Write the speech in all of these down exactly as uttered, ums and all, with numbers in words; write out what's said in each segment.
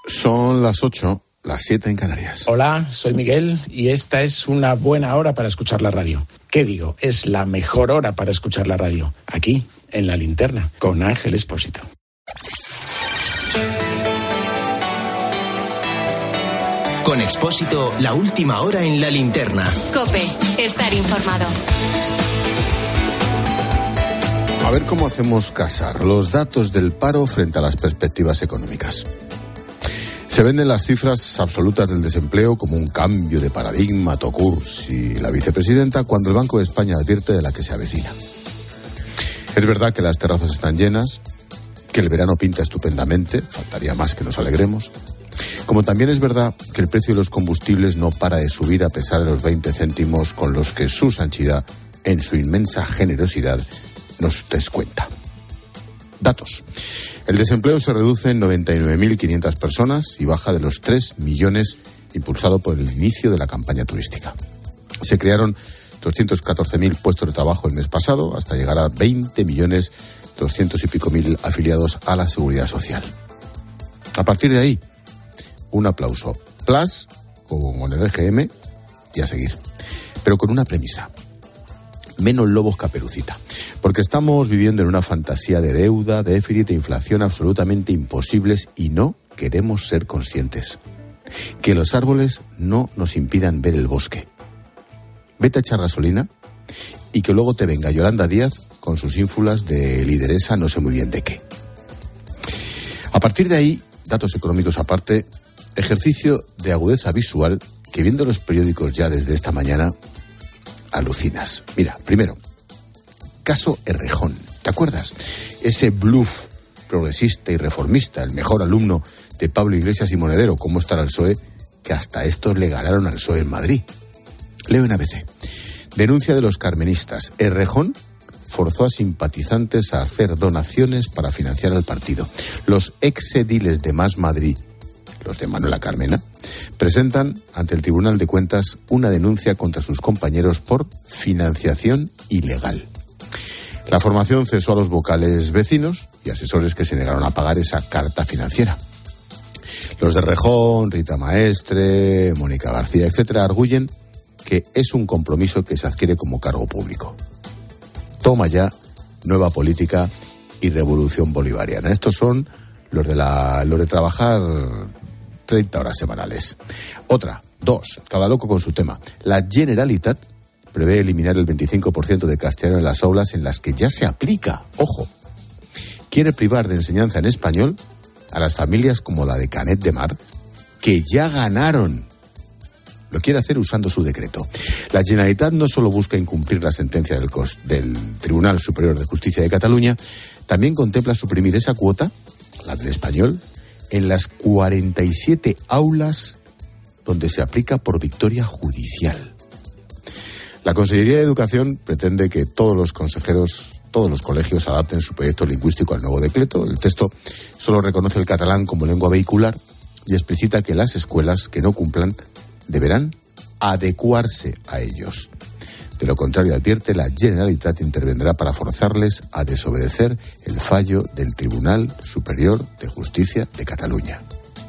Son las ocho, las siete en Canarias. Hola, soy Miguel y esta es una buena hora para escuchar la radio. ¿Qué digo? Es la mejor hora para escuchar la radio. Aquí, en La Linterna, con Ángel Expósito. Con Expósito, la última hora en La Linterna. COPE, estar informado. A ver cómo hacemos casar los datos del paro frente a las perspectivas económicas. Se venden las cifras absolutas del desempleo como un cambio de paradigma, Tocurs y la vicepresidenta, cuando el Banco de España advierte de la que se avecina. Es verdad que las terrazas están llenas, que el verano pinta estupendamente, faltaría más que nos alegremos. Como también es verdad que el precio de los combustibles no para de subir a pesar de los veinte céntimos con los que su Sanchidad, en su inmensa generosidad, nos descuenta. Datos. El desempleo se reduce en noventa y nueve mil quinientas personas y baja de los tres millones impulsado por el inicio de la campaña turística. Se crearon doscientos catorce mil puestos de trabajo el mes pasado hasta llegar a veinte millones doscientos y pico mil afiliados a la Seguridad Social. A partir de ahí, un aplauso. Plus, con el E G M y a seguir. Pero con una premisa. Menos lobos caperucita. Porque estamos viviendo en una fantasía de deuda, déficit e inflación absolutamente imposibles y no queremos ser conscientes. Que los árboles no nos impidan ver el bosque. Vete a echar gasolina y que luego te venga Yolanda Díaz con sus ínfulas de lideresa no sé muy bien de qué. A partir de ahí, datos económicos aparte, ejercicio de agudeza visual que viendo los periódicos ya desde esta mañana, alucinas. Mira, primero, caso Errejón. ¿Te acuerdas? Ese bluff progresista y reformista, el mejor alumno de Pablo Iglesias y Monedero, cómo estará el P S O E, que hasta estos le ganaron al P S O E en Madrid. Leo en A B C. Denuncia de los carmenistas. Errejón forzó a simpatizantes a hacer donaciones para financiar al partido. Los ex-ediles de Más Madrid, los de Manuela Carmena, presentan ante el Tribunal de Cuentas una denuncia contra sus compañeros por financiación ilegal. La formación cesó a los vocales vecinos y asesores que se negaron a pagar esa carta financiera. Los de Rejón, Rita Maestre, Mónica García, etcétera, arguyen que es un compromiso que se adquiere como cargo público. Toma ya, nueva política y revolución bolivariana. Estos son los de la, los de trabajar treinta horas semanales. Otra, dos, cada loco con su tema. La Generalitat prevé eliminar el veinticinco por ciento de castellano en las aulas en las que ya se aplica. Ojo, quiere privar de enseñanza en español a las familias como la de Canet de Mar, que ya ganaron. Lo quiere hacer usando su decreto. La Generalitat no solo busca incumplir la sentencia del, del Tribunal Superior de Justicia de Cataluña, también contempla suprimir esa cuota, la del español, en las cuarenta y siete aulas donde se aplica por victoria judicial. La Consellería de Educación pretende que todos los consejeros, todos los colegios adapten su proyecto lingüístico al nuevo decreto. El texto solo reconoce el catalán como lengua vehicular y explicita que las escuelas que no cumplan deberán adecuarse a ellos. De lo contrario, advierte, la Generalitat intervendrá para forzarles a desobedecer el fallo del Tribunal Superior de Justicia de Cataluña.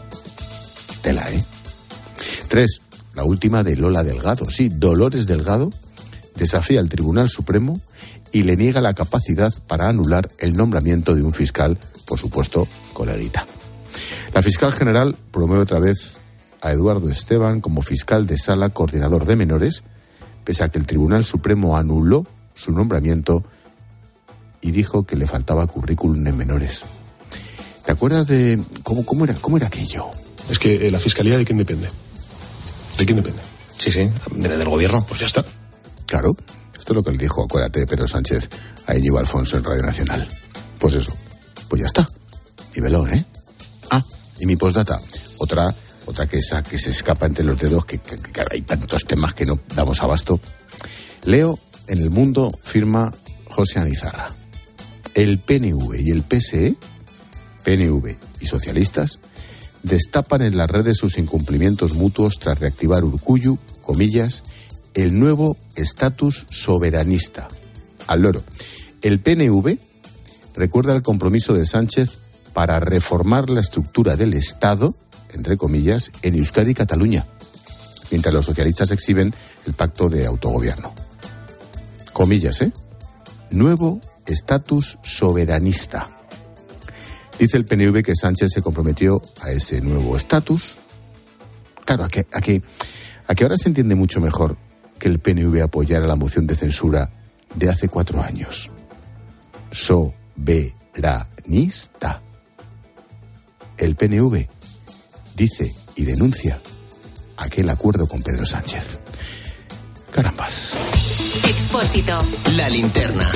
Tela, ¿eh? Tres, la última de Lola Delgado. Sí, Dolores Delgado desafía al Tribunal Supremo y le niega la capacidad para anular el nombramiento de un fiscal, por supuesto, coleguita. La fiscal general promueve otra vez a Eduardo Esteban como fiscal de sala coordinador de menores, pese a que el Tribunal Supremo anuló su nombramiento y dijo que le faltaba currículum en menores. ¿Te acuerdas de cómo, cómo era, cómo era aquello? Es que eh, la fiscalía, ¿de quién depende? ¿De quién depende? Sí, sí, del gobierno. Pues ya está. Claro, esto es lo que le dijo, acuérdate, Pedro Sánchez a Íñigo Alfonso en Radio Nacional. Pues eso, pues ya está. Nivelón, ¿eh? Ah, y mi postdata, otra... Otra que, esa, que se escapa entre los dedos, que, que, que hay tantos temas que no damos abasto. Leo, en El Mundo firma José Anizarra. El P N V y el P S E, P N V y socialistas, destapan en las redes sus incumplimientos mutuos tras reactivar Urkullu, comillas, el nuevo estatus soberanista. Al loro. El P N V recuerda el compromiso de Sánchez para reformar la estructura del Estado entre comillas, en Euskadi y Cataluña, mientras los socialistas exhiben el pacto de autogobierno. Comillas, ¿eh? Nuevo estatus soberanista. Dice el P N V que Sánchez se comprometió a ese nuevo estatus. Claro, a que, a, que, a que ahora se entiende mucho mejor que el P N V apoyara la moción de censura de hace cuatro años. Soberanista. El P N V dice y denuncia aquel acuerdo con Pedro Sánchez. Carambas. Expósito. La linterna.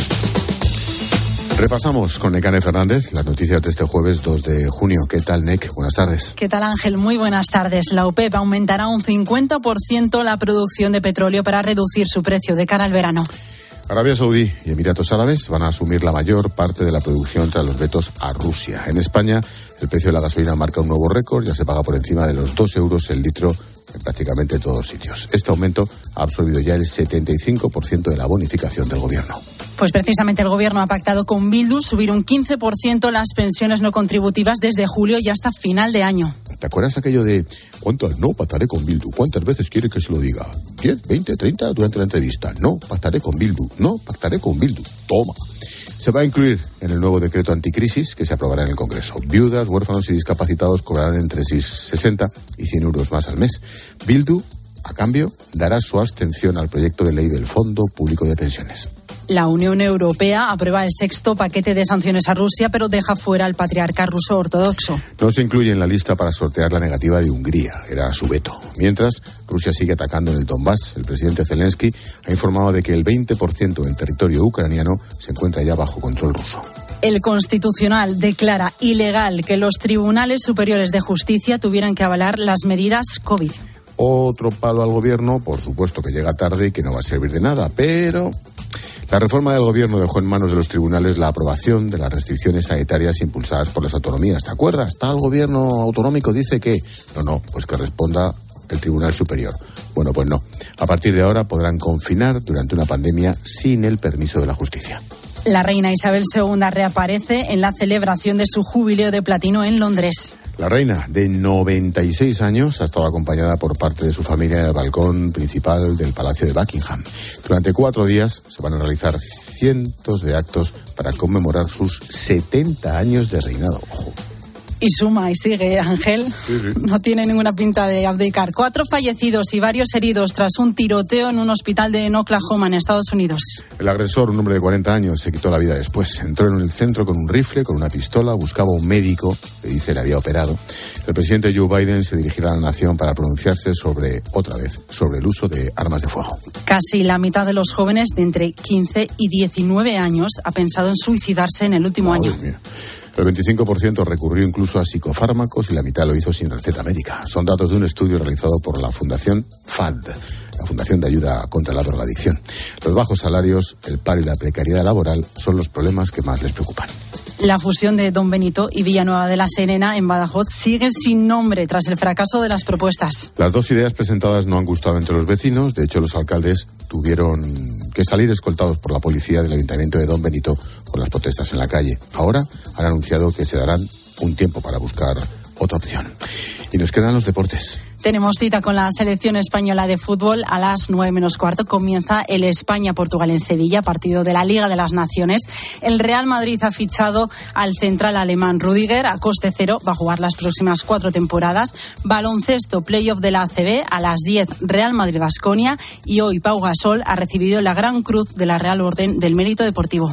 Repasamos con Nekane Fernández las noticias de este jueves dos de junio. ¿Qué tal, Nek? Buenas tardes. ¿Qué tal, Ángel? Muy buenas tardes. La OPEP aumentará un cincuenta por ciento la producción de petróleo para reducir su precio de cara al verano. Arabia Saudí y Emiratos Árabes van a asumir la mayor parte de la producción tras los vetos a Rusia. En España, el precio de la gasolina marca un nuevo récord, ya se paga por encima de los dos euros el litro en prácticamente todos sitios. Este aumento ha absorbido ya el setenta y cinco por ciento de la bonificación del gobierno. Pues precisamente el gobierno ha pactado con Bildu subir un quince por ciento las pensiones no contributivas desde julio y hasta final de año. ¿Te acuerdas aquello de cuántas no pactaré con Bildu? ¿Cuántas veces quiere que se lo diga? ¿diez, veinte, treinta durante la entrevista? No, pactaré con Bildu. No, pactaré con Bildu. Toma. Se va a incluir en el nuevo decreto anticrisis que se aprobará en el Congreso. Viudas, huérfanos y discapacitados cobrarán entre sesenta y cien euros más al mes. Bildu, a cambio, dará su abstención al proyecto de ley del Fondo Público de Pensiones. La Unión Europea aprueba el sexto paquete de sanciones a Rusia, pero deja fuera al patriarca ruso ortodoxo. No se incluye en la lista para sortear la negativa de Hungría, era su veto. Mientras, Rusia sigue atacando en el Donbass. El presidente Zelensky ha informado de que el veinte por ciento del territorio ucraniano se encuentra ya bajo control ruso. El Constitucional declara ilegal que los tribunales superiores de justicia tuvieran que avalar las medidas COVID. Otro palo al gobierno, por supuesto que llega tarde y que no va a servir de nada, pero la reforma del gobierno dejó en manos de los tribunales la aprobación de las restricciones sanitarias impulsadas por las autonomías. ¿Te acuerdas? Tal gobierno autonómico dice que... No, no, pues que responda el Tribunal Superior. Bueno, pues no. A partir de ahora podrán confinar durante una pandemia sin el permiso de la justicia. La reina Isabel segunda reaparece en la celebración de su jubileo de platino en Londres. La reina, de noventa y seis años, ha estado acompañada por parte de su familia en el balcón principal del Palacio de Buckingham. Durante cuatro días se van a realizar cientos de actos para conmemorar sus setenta años de reinado. Ojo. Y suma y sigue, Ángel. Sí, sí. No tiene ninguna pinta de abdicar. Cuatro fallecidos y varios heridos tras un tiroteo en un hospital de Oklahoma, en Estados Unidos. El agresor, un hombre de cuarenta años, se quitó la vida después. Entró en el centro con un rifle, con una pistola, buscaba un médico, que dice le había operado. El presidente Joe Biden se dirigirá a la nación para pronunciarse sobre, otra vez, sobre el uso de armas de fuego. Casi la mitad de los jóvenes de entre quince y diecinueve años ha pensado en suicidarse en el último Madre año. Mía. El veinticinco por ciento recurrió incluso a psicofármacos y la mitad lo hizo sin receta médica. Son datos de un estudio realizado por la Fundación F A D, la Fundación de Ayuda contra la Drogadicción. Los bajos salarios, el paro y la precariedad laboral son los problemas que más les preocupan. La fusión de Don Benito y Villanueva de la Serena en Badajoz sigue sin nombre tras el fracaso de las propuestas. Las dos ideas presentadas no han gustado entre los vecinos. De hecho, los alcaldes tuvieron que salir escoltados por la policía del Ayuntamiento de Don Benito por las protestas en la calle. Ahora han anunciado que se darán un tiempo para buscar otra opción. Y nos quedan los deportes. Tenemos cita con la selección española de fútbol a las nueve menos cuarto. Comienza el España-Portugal en Sevilla, partido de la Liga de las Naciones. El Real Madrid ha fichado al central alemán Rüdiger a coste cero. Va a jugar las próximas cuatro temporadas. Baloncesto, playoff de la A C B a las diez, Real Madrid-Baskonia. Y hoy Pau Gasol ha recibido la Gran Cruz de la Real Orden del Mérito Deportivo.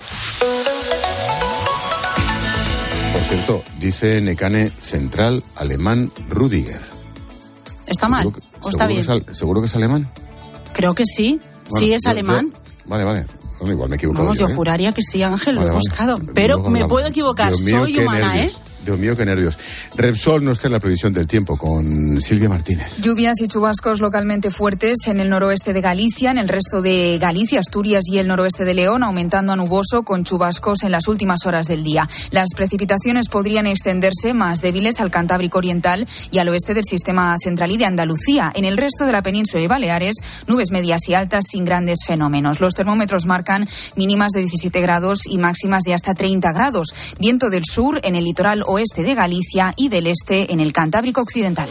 Por cierto, dice Nekane, central alemán Rüdiger. ¿Está mal? Que, ¿O está bien? Que es, ¿Seguro que es alemán? Creo que sí. Bueno, sí, es yo, alemán. Yo, vale, vale. Bueno, igual me he equivocado. Vamos, yo, yo ¿eh? juraría que sí, Ángel, vale, lo he vale. buscado. Pero Luego me hablamos. puedo equivocar, Dios mío, soy humana, nervios. ¿eh? Dios mío, qué nervios. Repsol no está en la previsión del tiempo con Silvia Martínez. Lluvias y chubascos localmente fuertes en el noroeste de Galicia, en el resto de Galicia, Asturias y el noroeste de León, aumentando a nuboso con chubascos en las últimas horas del día. Las precipitaciones podrían extenderse más débiles al Cantábrico Oriental y al oeste del sistema central y de Andalucía. En el resto de la península y Baleares, nubes medias y altas sin grandes fenómenos. Los termómetros marcan mínimas de diecisiete grados y máximas de hasta treinta grados. Viento del sur en el litoral oeste de Galicia y del este en el Cantábrico Occidental.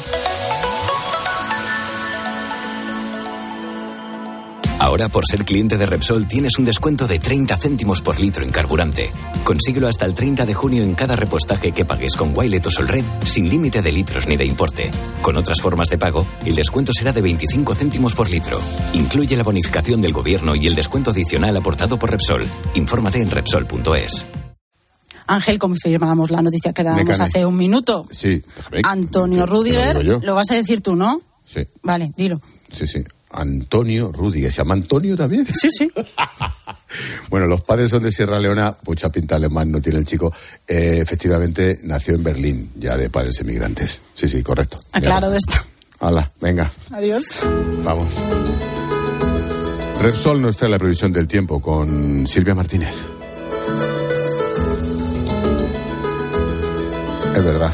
Ahora, por ser cliente de Repsol, tienes un descuento de treinta céntimos por litro en carburante. Consíguelo hasta el treinta de junio en cada repostaje que pagues con Wilet o Solred, sin límite de litros ni de importe. Con otras formas de pago, el descuento será de veinticinco céntimos por litro. Incluye la bonificación del gobierno y el descuento adicional aportado por Repsol. Infórmate en Repsol punto es. Ángel, confirmamos la noticia que dábamos hace un minuto. Sí. Antonio Rüdiger, lo, lo vas a decir tú, ¿no? Sí. Vale, dilo. Sí, sí. Antonio Rüdiger. ¿Se llama Antonio también? Sí, sí. Bueno, los padres son de Sierra Leona, mucha pinta alemán no tiene el chico. Eh, efectivamente, nació en Berlín, ya de padres emigrantes. Sí, sí, correcto. Aclaro de esto. Hala, venga. Adiós. Vamos. Repsol nos trae la previsión del tiempo con Silvia Martínez. Es verdad.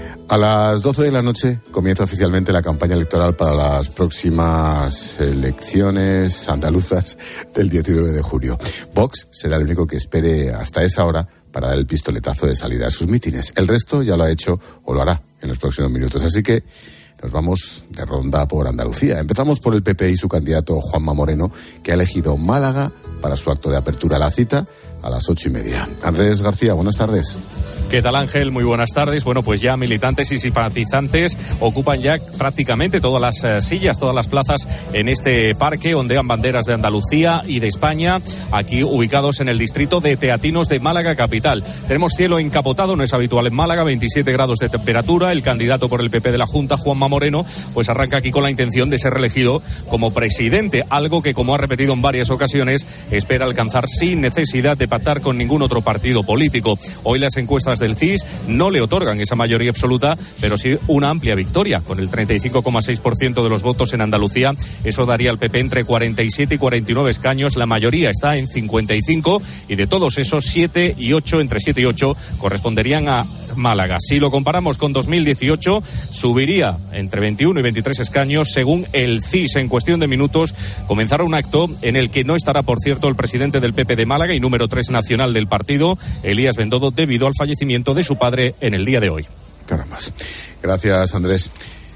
A las doce de la noche comienza oficialmente la campaña electoral para las próximas elecciones andaluzas del diecinueve de junio. Vox será el único que espere hasta esa hora para dar el pistoletazo de salida a sus mítines. El resto ya lo ha hecho o lo hará en los próximos minutos. Así que nos vamos de ronda por Andalucía. Empezamos por el P P y su candidato Juanma Moreno, que ha elegido Málaga para su acto de apertura. La cita a las ocho y media. Andrés García, buenas tardes. ¿Qué tal, Ángel? Muy buenas tardes. Bueno, pues ya militantes y simpatizantes ocupan ya prácticamente todas las eh, sillas, todas las plazas en este parque, ondean banderas de Andalucía y de España, aquí ubicados en el distrito de Teatinos de Málaga capital. Tenemos cielo encapotado, no es habitual en Málaga, veintisiete grados de temperatura. El candidato por el P P de la Junta, Juanma Moreno, pues arranca aquí con la intención de ser reelegido como presidente, algo que, como ha repetido en varias ocasiones, espera alcanzar sin necesidad de pactar con ningún otro partido político. Hoy las encuestas del C I S no le otorgan esa mayoría absoluta, pero sí una amplia victoria, con el treinta y cinco coma seis por ciento de los votos en Andalucía. Eso daría al P P entre cuarenta y siete y cuarenta y nueve escaños. La mayoría está en cincuenta y cinco, y de todos esos, siete y ocho, entre siete y ocho, corresponderían a Málaga. Si lo comparamos con dos mil dieciocho, subiría entre veintiuno y veintitrés escaños. Según el C I S, en cuestión de minutos comenzará un acto en el que no estará, por cierto, el presidente del P P de Málaga y número tres nacional del partido, Elías Bendodo, debido al fallecimiento de su padre en el día de hoy. Caramba. Gracias, Andrés.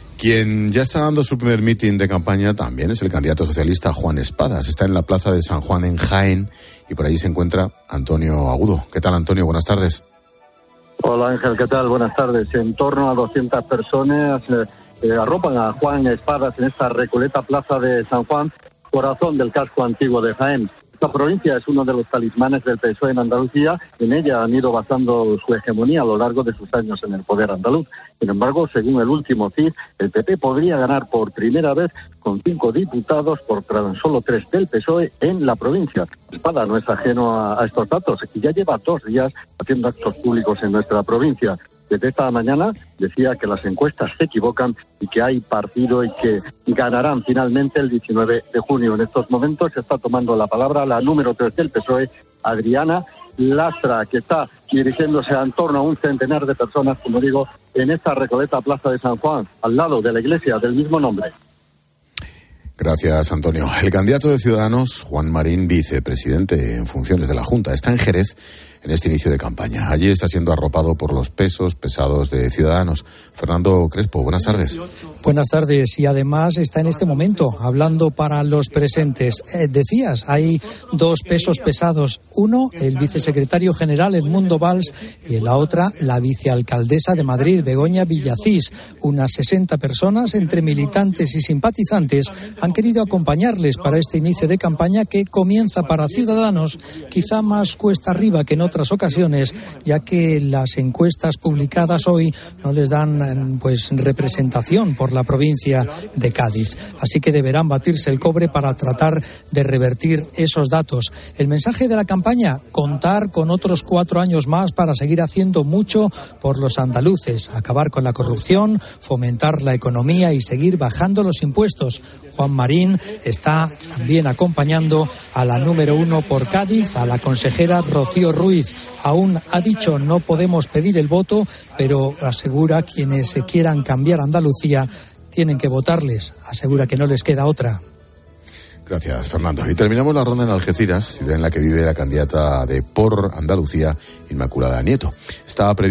Quien ya está dando su primer mitin de campaña también es el candidato socialista Juan Espadas. Está en la plaza de San Juan en Jaén y por allí se encuentra Antonio Agudo. ¿Qué tal, Antonio? Buenas tardes. Hola, Ángel, ¿qué tal? Buenas tardes. En torno a doscientas personas eh, eh, arropan a Juan Espadas en esta recoleta plaza de San Juan, corazón del casco antiguo de Jaén. Esta provincia es uno de los talismanes del P S O E en Andalucía. En ella han ido basando su hegemonía a lo largo de sus años en el poder andaluz. Sin embargo, según el último C I S, el P P podría ganar por primera vez con cinco diputados por tan solo tres del P S O E en la provincia. Espada no es ajeno a, a estos datos y ya lleva dos días haciendo actos públicos en nuestra provincia. Desde esta mañana decía que las encuestas se equivocan y que hay partido y que ganarán finalmente el diecinueve de junio. En estos momentos se está tomando la palabra la número tres del P S O E, Adriana Lastra, que está dirigiéndose en torno a un centenar de personas, como digo, en esta recoleta plaza de San Juan, al lado de la iglesia del mismo nombre. Gracias, Antonio. El candidato de Ciudadanos, Juan Marín, vicepresidente en funciones de la Junta, está en Jerez en este inicio de campaña. Allí está siendo arropado por los pesos pesados de Ciudadanos. Fernando Crespo, buenas tardes. Buenas tardes, y además está en este momento hablando para los presentes. Eh, decías, hay dos pesos pesados. Uno, el vicesecretario general Edmundo Valls, y en la otra, la vicealcaldesa de Madrid, Begoña Villacís. Unas sesenta personas, entre militantes y simpatizantes, han querido acompañarles para este inicio de campaña que comienza para Ciudadanos, quizá más cuesta arriba que en otras ocasiones, ya que las encuestas publicadas hoy no les dan pues representación por la provincia de Cádiz. Así que deberán batirse el cobre para tratar de revertir esos datos. El mensaje de la campaña: contar con otros cuatro años más para seguir haciendo mucho por los andaluces, acabar con la corrupción, fomentar la economía y seguir bajando los impuestos. Juan Marín está también acompañando a la número uno por Cádiz, a la consejera Rocío Ruiz. Aún ha dicho no podemos pedir el voto, pero asegura quienes quieran cambiar Andalucía tienen que votarles. Asegura que no les queda otra. Gracias, Fernando. Y terminamos la ronda en Algeciras, ciudad en la que vive la candidata de Por Andalucía, Inmaculada Nieto. Estaba previsto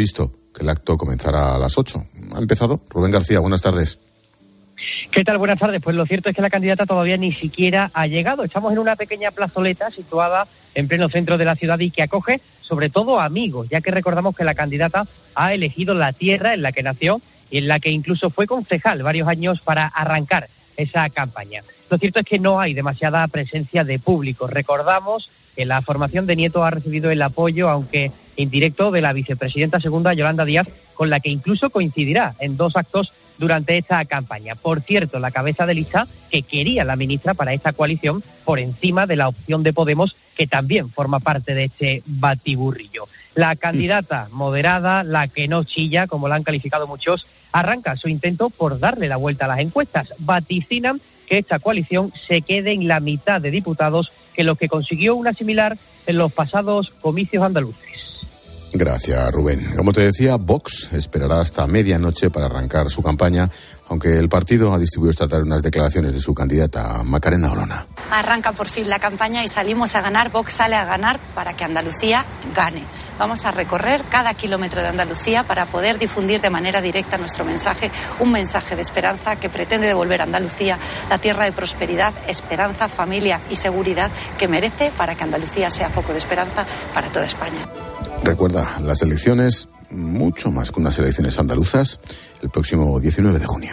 que el acto comenzará a las ocho. Ha empezado. Rubén García, buenas tardes. ¿Qué tal? Buenas tardes. Pues lo cierto es que la candidata todavía ni siquiera ha llegado. Estamos en una pequeña plazoleta situada en pleno centro de la ciudad y que acoge sobre todo amigos, ya que recordamos que la candidata ha elegido la tierra en la que nació y en la que incluso fue concejal varios años para arrancar esa campaña. Lo cierto es que no hay demasiada presencia de público. Recordamos que la formación de Nieto ha recibido el apoyo, aunque indirecto, de la vicepresidenta segunda, Yolanda Díaz, con la que incluso coincidirá en dos actos durante esta campaña. Por cierto, la cabeza de lista que quería la ministra para esta coalición por encima de la opción de Podemos, que también forma parte de este batiburrillo. La candidata moderada, la que no chilla, como la han calificado muchos, arranca su intento por darle la vuelta a las encuestas. Vaticinan que esta coalición se quede en la mitad de diputados que los que consiguió una similar en los pasados comicios andaluces. Gracias, Rubén. Como te decía, Vox esperará hasta medianoche para arrancar su campaña, aunque el partido ha distribuido esta tarde unas declaraciones de su candidata, Macarena Olona. Arranca por fin la campaña y salimos a ganar. Vox sale a ganar para que Andalucía gane. Vamos a recorrer cada kilómetro de Andalucía para poder difundir de manera directa nuestro mensaje, un mensaje de esperanza que pretende devolver a Andalucía la tierra de prosperidad, esperanza, familia y seguridad que merece, para que Andalucía sea foco de esperanza para toda España. Recuerda, las elecciones, mucho más que unas elecciones andaluzas, el próximo diecinueve de junio.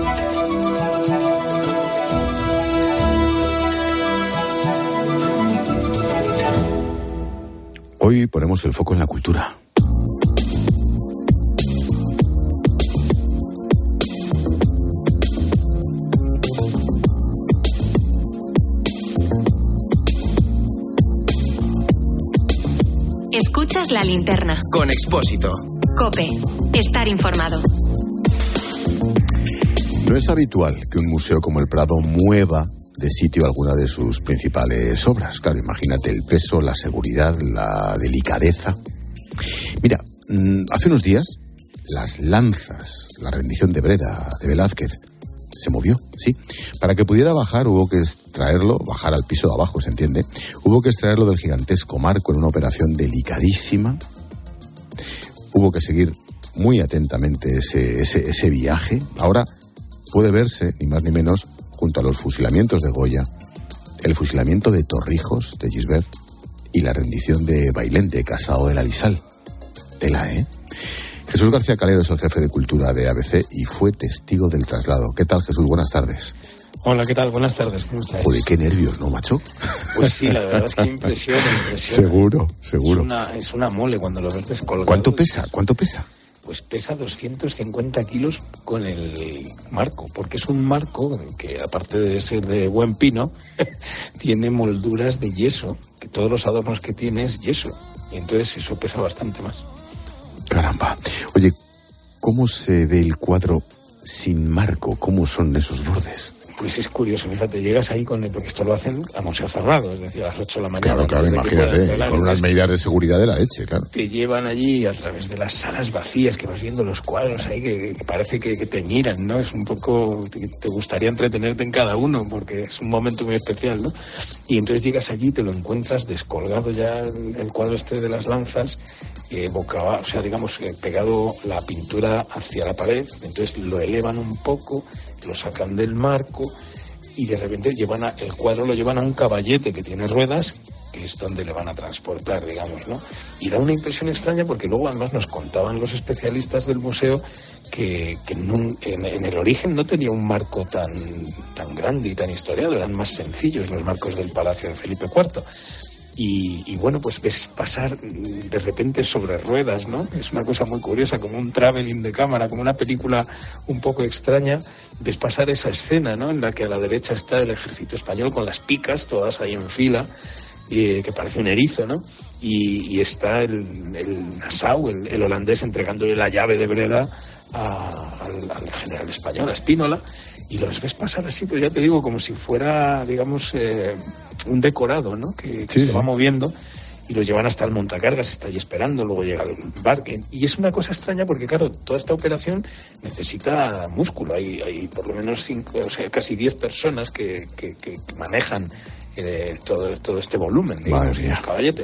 Hoy ponemos el foco en la cultura. Escuchas La Linterna. Con Expósito. COPE. Estar informado. No es habitual que un museo como el Prado mueva de sitio alguna de sus principales obras. Claro, imagínate el peso, la seguridad, la delicadeza. Mira, hace unos días, las lanzas, la rendición de Breda de Velázquez, se movió, sí. Para que pudiera bajar hubo que extraerlo, bajar al piso de abajo, se entiende, hubo que extraerlo del gigantesco marco en una operación delicadísima. Hubo que seguir muy atentamente ese, ese, ese viaje. Ahora puede verse, ni más ni menos, junto a los fusilamientos de Goya, el fusilamiento de Torrijos, de Gisbert, y la rendición de Bailén, de Casado de la Lisal. Tela, ¿eh? Jesús García Calero es el jefe de cultura de A B C y fue testigo del traslado. ¿Qué tal, Jesús? Buenas tardes. Hola, ¿qué tal? Buenas tardes, ¿cómo estás? Joder, qué nervios, ¿no, macho? Pues sí, la verdad es que impresiona, impresiona. Seguro, seguro. Es una, es una mole cuando lo ves descolgado. ¿Cuánto pesa? ¿Cuánto pesa? Pues pesa doscientos cincuenta kilos con el marco, porque es un marco que, aparte de ser de buen pino, tiene molduras de yeso, que todos los adornos que tiene es yeso, y entonces eso pesa bastante más. Caramba. Oye, ¿cómo se ve el cuadro sin marco? ¿Cómo son esos bordes? Pues es curioso, fíjate, llegas ahí con el, porque esto lo hacen a museo cerrado, es decir, a las ocho de la mañana. Claro, claro, imagínate, con unas medidas de seguridad de la leche, claro. Te llevan allí a través de las salas vacías, que vas viendo los cuadros ahí, que, que parece que, que te miran, ¿no? Es un poco, te, te gustaría entretenerte en cada uno, porque es un momento muy especial, ¿no? Y entonces llegas allí, te lo encuentras descolgado ya el, el cuadro este de las lanzas, eh, boca, o sea, digamos, eh, pegado la pintura hacia la pared, entonces lo elevan un poco, lo sacan del marco y de repente llevan a, el cuadro lo llevan a un caballete que tiene ruedas, que es donde le van a transportar, digamos, ¿no? Y da una impresión extraña porque luego además nos contaban los especialistas del museo que, que en, un, en, en el origen no tenía un marco tan, tan grande y tan historiado, eran más sencillos los marcos del Palacio de Felipe cuarto. Y, y bueno, pues ves pasar de repente sobre ruedas, ¿no? Es una cosa muy curiosa, como un traveling de cámara, como una película un poco extraña. Ves pasar esa escena, ¿no? En la que a la derecha está el ejército español con las picas, todas ahí en fila, eh, que parece un erizo, ¿no? Y, y está el, el Nassau, el, el holandés, entregándole la llave de Breda a, al, al general español, a Spínola. Y los ves pasar así, pues ya te digo, como si fuera, digamos, eh, un decorado, ¿no? Que, que sí, se va moviendo y los llevan hasta el montacargas, está ahí esperando, luego llega el embarque. Y es una cosa extraña porque, claro, toda esta operación necesita músculo. Hay, hay por lo menos cinco, o sea, casi diez personas que, que, que manejan eh, todo, todo este volumen, digamos, y los caballetes.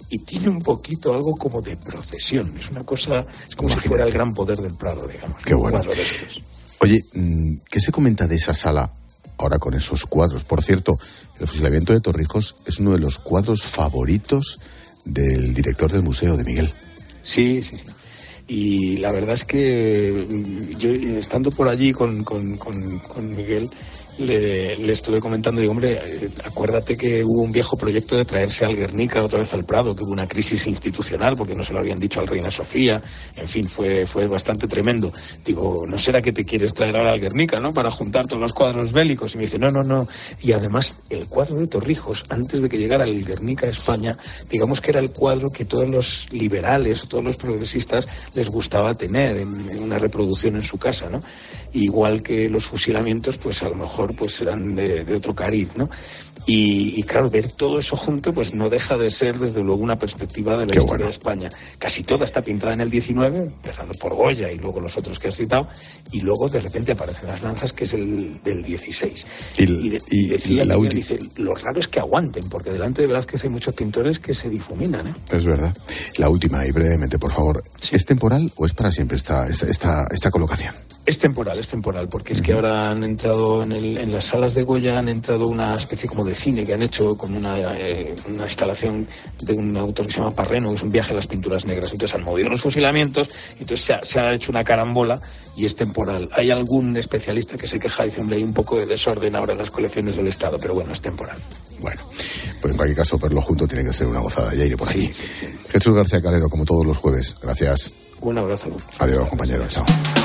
y tiene un poquito algo como de procesión. Es una cosa, es como Imagínate. si fuera el gran poder del Prado, digamos. Qué bueno. Oye, ¿qué se comenta de esa sala ahora con esos cuadros? Por cierto, el fusilamiento de Torrijos es uno de los cuadros favoritos del director del museo, de Miguel. Sí, sí, sí. Y la verdad es que yo, estando por allí con, con, con, con Miguel, le, le estuve comentando, digo, hombre, acuérdate que hubo un viejo proyecto de traerse al Guernica otra vez al Prado, que hubo una crisis institucional porque no se lo habían dicho al Reina Sofía, en fin, fue, fue bastante tremendo. Digo, ¿no será que te quieres traer ahora al Guernica, ¿no?, para juntar todos los cuadros bélicos? Y me dice, no, no, no. Y además, el cuadro de Torrijos, antes de que llegara el Guernica a España, digamos que era el cuadro que todos los liberales, todos los progresistas les gustaba tener en, en una reproducción en su casa, ¿no? Igual que los fusilamientos, pues a lo mejor pues eran de, de otro cariz, ¿no? Y, y claro, ver todo eso junto pues no deja de ser desde luego una perspectiva de la Qué historia bueno. de España. Casi toda está pintada en el diecinueve, empezando por Goya y luego los otros que has citado, y luego de repente aparecen las lanzas, que es el del dieciséis. Y, y, de, y decía la Miguel, dice, lo raro es que aguanten, porque delante de Velázquez hay muchos pintores que se difuminan, ¿eh? Es verdad. La última, y brevemente, por favor, ¿sí? ¿Es temporal o es para siempre esta, esta, esta, esta colocación? Es temporal, es temporal, porque es que ahora han entrado en, el, en las salas de Goya, han entrado una especie como de cine que han hecho con una, eh, una instalación de un autor que se llama Parreno, que es un viaje a las pinturas negras. Entonces han movido los fusilamientos, entonces se ha, se ha hecho una carambola y es temporal. Hay algún especialista que se queja y dice, hombre, hay un poco de desorden ahora en las colecciones del Estado, pero bueno, es temporal. Bueno, pues en cualquier caso, verlo junto tiene que ser una gozada. Ya iré por aquí. Sí, sí, sí. Jesús García Calero, como todos los jueves. Gracias. Un abrazo. Adiós, compañero. Chao.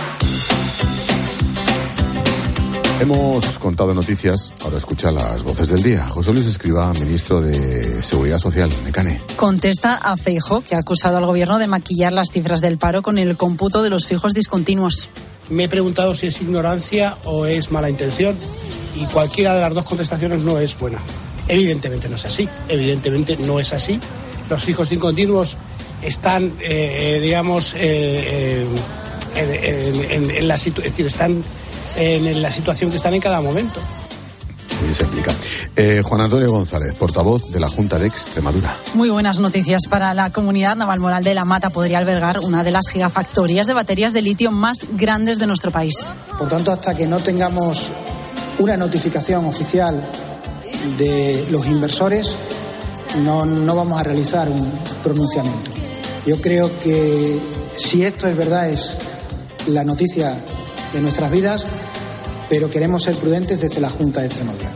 Hemos contado noticias, ahora escucha las voces del día. José Luis Escrivá, ministro de Seguridad Social, Necane. Contesta a Feijóo, que ha acusado al gobierno de maquillar las cifras del paro con el cómputo de los fijos discontinuos. Me he preguntado si es ignorancia o es mala intención, y cualquiera de las dos contestaciones no es buena. Evidentemente no es así, evidentemente no es así. Los fijos discontinuos están, eh, digamos, eh, eh, en, en, en la situación, es decir, están en la situación que están en cada momento. Y se explica. Eh, Juan Antonio González, portavoz de la Junta de Extremadura. Muy buenas noticias para la comunidad. Navalmoral de la Mata podría albergar una de las gigafactorías de baterías de litio más grandes de nuestro país. Por tanto, hasta que no tengamos una notificación oficial de los inversores, no, no vamos a realizar un pronunciamiento. Yo creo que si esto es verdad, es la noticia de nuestras vidas, pero queremos ser prudentes desde la Junta de Extremadura.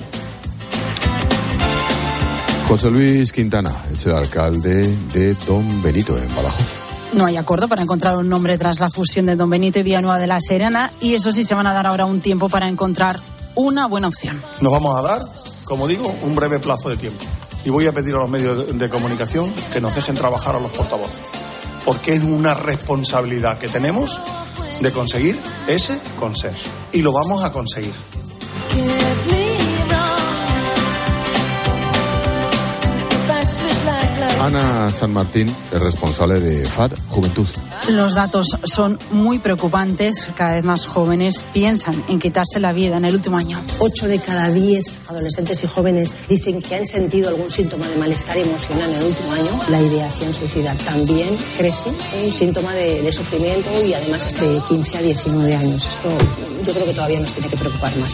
José Luis Quintana es el alcalde de Don Benito, en Badajoz. No hay acuerdo para encontrar un nombre tras la fusión de Don Benito y Villanueva de la Serena, y eso sí, se van a dar ahora un tiempo para encontrar una buena opción. Nos vamos a dar, como digo, un breve plazo de tiempo. Y voy a pedir a los medios de comunicación que nos dejen trabajar a los portavoces, porque es una responsabilidad que tenemos de conseguir ese consenso. Y lo vamos a conseguir. Ana San Martín es responsable de F A D Juventud. Los datos son muy preocupantes. Cada vez más jóvenes piensan en quitarse la vida en el último año. Ocho de cada diez adolescentes y jóvenes dicen que han sentido algún síntoma de malestar emocional en el último año. La ideación suicida también crece, un síntoma de, de sufrimiento, y además es de quince a diecinueve años. Esto yo creo que todavía nos tiene que preocupar más.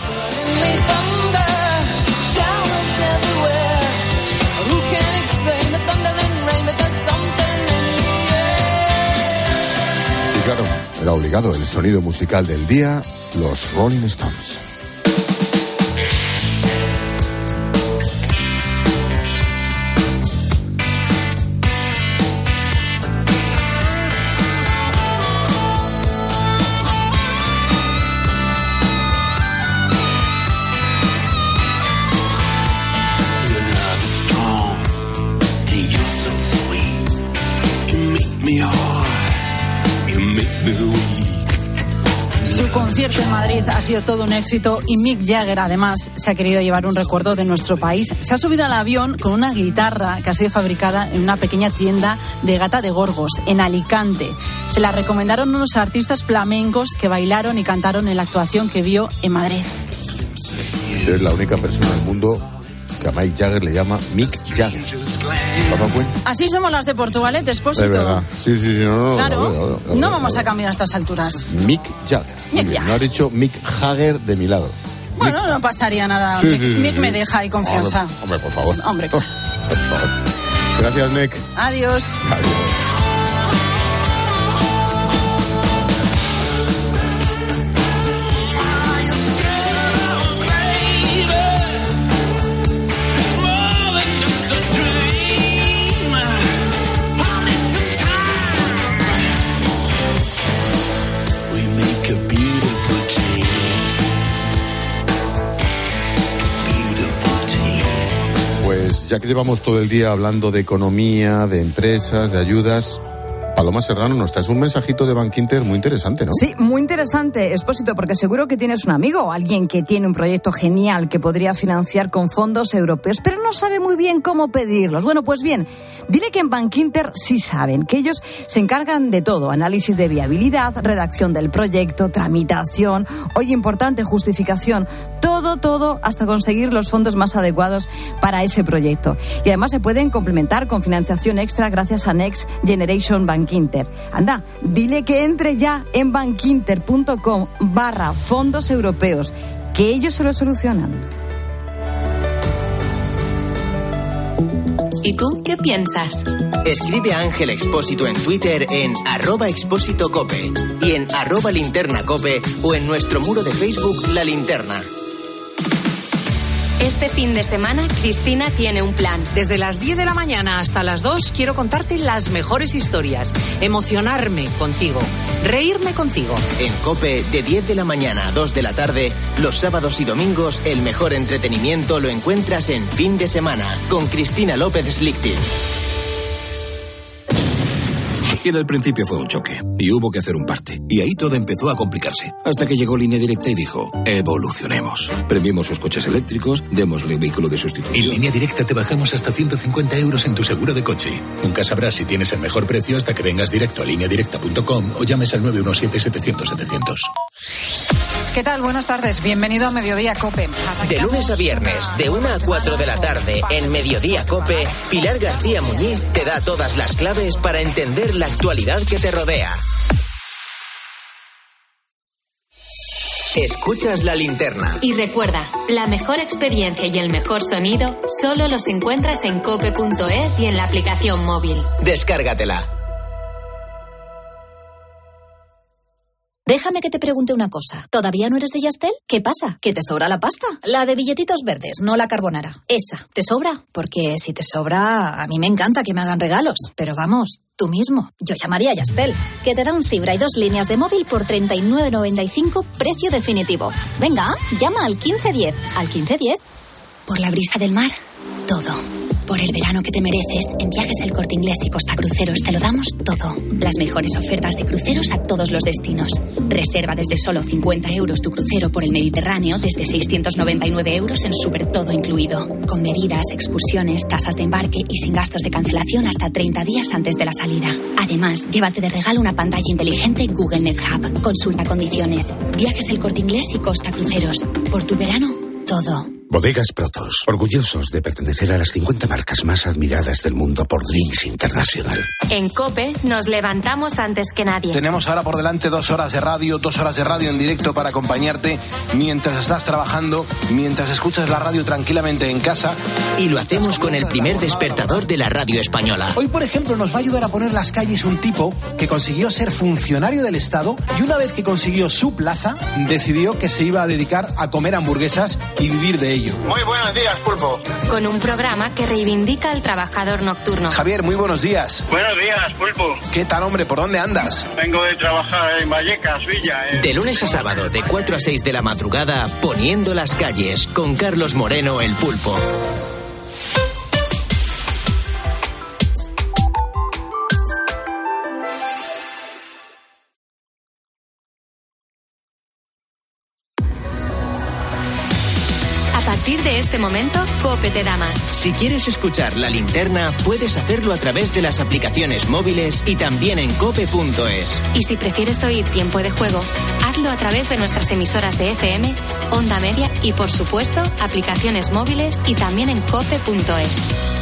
Y claro, era obligado el sonido musical del día, los Rolling Stones. Su concierto en Madrid ha sido todo un éxito, y Mick Jagger además se ha querido llevar un recuerdo de nuestro país. Se ha subido al avión con una guitarra que ha sido fabricada en una pequeña tienda de Gata de Gorgos, en Alicante. Se la recomendaron unos artistas flamencos que bailaron y cantaron en la actuación que vio en Madrid. Es la única persona del mundo que a Mike Jagger le llama Mick Jagger. Así somos las de Portugal, ¿eh? Expósito. De verdad. Sí, sí, sí. No, no, claro. No, no, no, no, no vamos a cambiar a estas alturas. Mick Jagger. Mick Jagger. No has dicho Mick Jagger de milagro. Bueno, Mick. no pasaría nada. Sí, Mick, sí, sí, Mick sí. me deja ahí confianza. Hombre, hombre, por favor. Hombre. Por favor. Gracias, Mick. Adiós. Adiós. Ya que llevamos todo el día hablando de economía, de empresas, de ayudas, Paloma Serrano, nos traes un mensajito de Bankinter muy interesante, ¿no? Sí, muy interesante, Expósito, porque seguro que tienes un amigo o alguien que tiene un proyecto genial que podría financiar con fondos europeos, pero no sabe muy bien cómo pedirlos. Bueno, pues bien, dile que en Bankinter sí saben, que ellos se encargan de todo: análisis de viabilidad, redacción del proyecto, tramitación, oye, importante, justificación, todo, todo, hasta conseguir los fondos más adecuados para ese proyecto. Y además se pueden complementar con financiación extra gracias a Next Generation Bankinter. Anda, dile que entre ya en bankinter.com barra fondos europeos, que ellos se lo solucionan. ¿Y tú qué piensas? Escribe a Ángel Expósito en Twitter en arroba expósito cope y en arroba linterna cope o en nuestro muro de Facebook La Linterna. Este fin de semana, Cristina tiene un plan. Desde las diez de la mañana hasta las dos quiero contarte las mejores historias, emocionarme contigo, reírme contigo. En COPE, de diez de la mañana a dos de la tarde, los sábados y domingos, el mejor entretenimiento lo encuentras en Fin de Semana, con Cristina López Slichting. Y en el principio fue un choque, y hubo que hacer un parte. Y ahí todo empezó a complicarse. Hasta que llegó Línea Directa y dijo, evolucionemos. Premiemos sus coches eléctricos, démosle vehículo de sustitución. En Línea Directa te bajamos hasta ciento cincuenta euros en tu seguro de coche. Nunca sabrás si tienes el mejor precio hasta que vengas directo a línea directa punto com o llames al nueve uno siete, setecientos, setecientos. ¿Qué tal? Buenas tardes. Bienvenido a Mediodía COPE. De lunes a viernes, de una a cuatro de la tarde, en Mediodía COPE, Pilar García Muñiz te da todas las claves para entender la actualidad que te rodea. Escuchas La Linterna. Y recuerda, la mejor experiencia y el mejor sonido solo los encuentras en cope punto es y en la aplicación móvil. Descárgatela. Déjame que te pregunte una cosa. ¿Todavía no eres de Yastel? ¿Qué pasa? ¿Que te sobra la pasta? La de billetitos verdes, no la carbonara. Esa, ¿te sobra? Porque si te sobra, a mí me encanta que me hagan regalos. Pero vamos, tú mismo. Yo llamaría a Yastel, que te dan fibra y dos líneas de móvil por treinta y nueve noventa y cinco, precio definitivo. Venga, llama al quince diez. ¿Al quince diez? Por la brisa del mar, todo. Por el verano que te mereces, en Viajes El Corte Inglés y Costa Cruceros te lo damos todo. Las mejores ofertas de cruceros a todos los destinos. Reserva desde solo cincuenta euros tu crucero por el Mediterráneo, desde seiscientos noventa y nueve euros en súper todo incluido. Con bebidas, excursiones, tasas de embarque y sin gastos de cancelación hasta treinta días antes de la salida. Además, llévate de regalo una pantalla inteligente Google Nest Hub. Consulta condiciones. Viajes El Corte Inglés y Costa Cruceros. Por tu verano, todo. Bodegas Protos, orgullosos de pertenecer a las cincuenta marcas más admiradas del mundo por Drinks International. En COPE nos levantamos antes que nadie. Tenemos ahora por delante dos horas de radio, dos horas de radio en directo para acompañarte mientras estás trabajando, mientras escuchas la radio tranquilamente en casa. Y lo hacemos con el primer despertador de la radio española. Hoy, por ejemplo, nos va a ayudar a poner las calles un tipo que consiguió ser funcionario del Estado y una vez que consiguió su plaza, decidió que se iba a dedicar a comer hamburguesas y vivir de ello. Muy buenos días, Pulpo. Con un programa que reivindica al trabajador nocturno. Javier, muy buenos días. Buenos días, Pulpo. ¿Qué tal, hombre? ¿Por dónde andas? Vengo de trabajar en Vallecas, Villa. Eh. De lunes a sábado, de cuatro a seis de la madrugada, Poniendo las calles, con Carlos Moreno, el Pulpo. A partir de este momento, COPE te da más. Si quieres escuchar La Linterna, puedes hacerlo a través de las aplicaciones móviles y también en cope punto es. Y si prefieres oír Tiempo de Juego, hazlo a través de nuestras emisoras de F M, Onda Media y, por supuesto, aplicaciones móviles y también en cope punto es.